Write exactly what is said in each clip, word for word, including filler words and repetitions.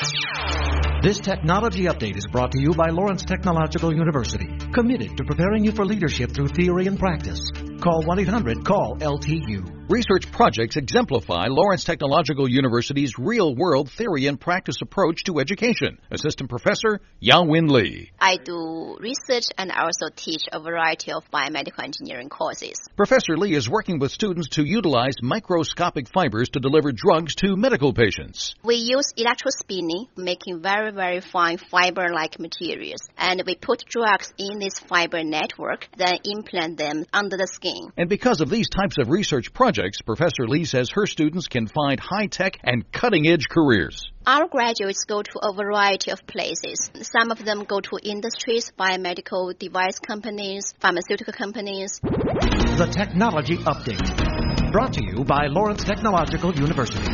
This technology update is brought to you by Lawrence Technological University, committed to preparing you for leadership through theory and practice. Call one eight hundred call L T U. Research projects exemplify Lawrence Technological University's real-world theory and practice approach to education. Assistant Professor Yao-Win Lee. I do research and I also teach a variety of biomedical engineering courses. Professor Lee is working with students to utilize microscopic fibers to deliver drugs to medical patients. We use electrospinning, making very, very fine fiber-like materials. And we put drugs in this fiber network, then implant them under the skin. And because of these types of research projects, Professor Lee says her students can find high-tech and cutting-edge careers. Our graduates go to a variety of places. Some of them go to industries, biomedical device companies, pharmaceutical companies. The Technology Update, brought to you by Lawrence Technological University.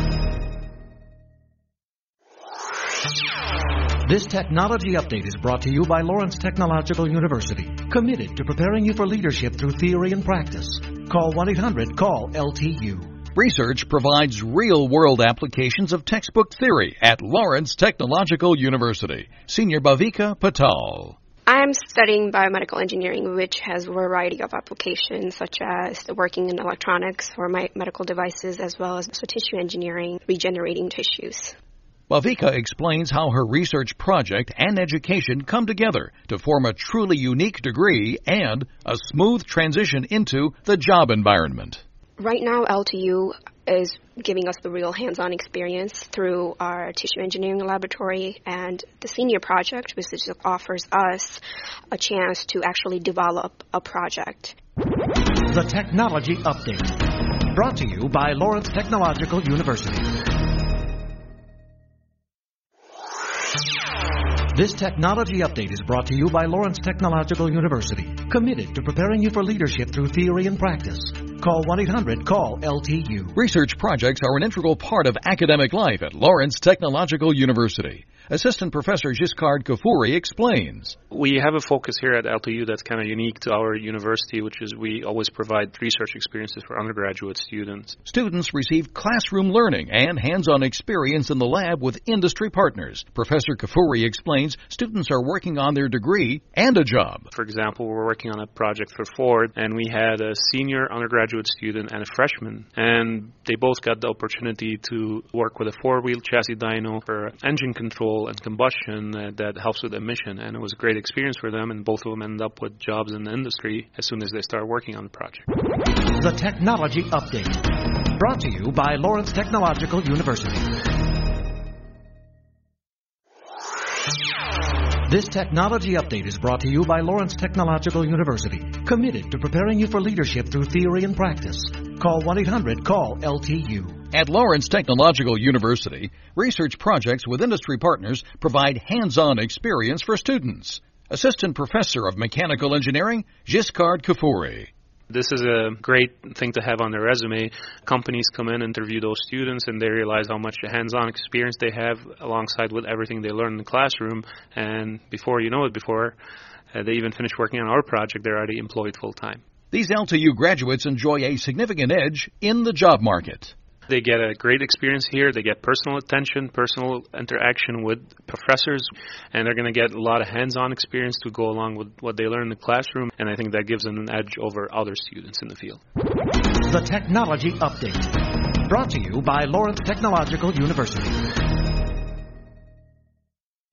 This technology update is brought to you by Lawrence Technological University, committed to preparing you for leadership through theory and practice. Call one eight hundred call L T U. Research provides real-world applications of textbook theory at Lawrence Technological University. Senior Bhavika Patel. I'm studying biomedical engineering, which has a variety of applications, such as working in electronics for my medical devices, as well as tissue engineering, regenerating tissues. Bhavika explains how her research project and education come together to form a truly unique degree and a smooth transition into the job environment. Right now, L T U is giving us the real hands-on experience through our tissue engineering laboratory and the senior project, which offers us a chance to actually develop a project. The Technology Update, brought to you by Lawrence Technological University. This technology update is brought to you by Lawrence Technological University, committed to preparing you for leadership through theory and practice. Call one eight hundred call L T U. Research projects are an integral part of academic life at Lawrence Technological University. Assistant Professor Giscard Kafuri explains. We have a focus here at L T U that's kind of unique to our university, which is we always provide research experiences for undergraduate students. Students receive classroom learning and hands-on experience in the lab with industry partners. Professor Kafuri explains students are working on their degree and a job. For example, we're working on a project for Ford, and we had a senior undergraduate student and a freshman, and they both got the opportunity to work with a four-wheel chassis dyno for engine control and combustion uh, that helps with emission, and it was a great experience for them, and both of them ended up with jobs in the industry as soon as they start working on the project. The Technology Update, brought to you by Lawrence Technological University. This technology update is brought to you by Lawrence Technological University, committed to preparing you for leadership through theory and practice. Call one eight hundred call L T U. At Lawrence Technological University, research projects with industry partners provide hands-on experience for students. Assistant Professor of Mechanical Engineering, Giscard Kafuri. This is a great thing to have on their resume. Companies come in, interview those students, and they realize how much hands-on experience they have alongside with everything they learn in the classroom. And before you know it, before uh, they even finish working on our project, they're already employed full-time. These L T U graduates enjoy a significant edge in the job market. They get a great experience here. They get personal attention, personal interaction with professors, and they're going to get a lot of hands-on experience to go along with what they learn in the classroom, and I think that gives them an edge over other students in the field. The Technology Update, brought to you by Lawrence Technological University.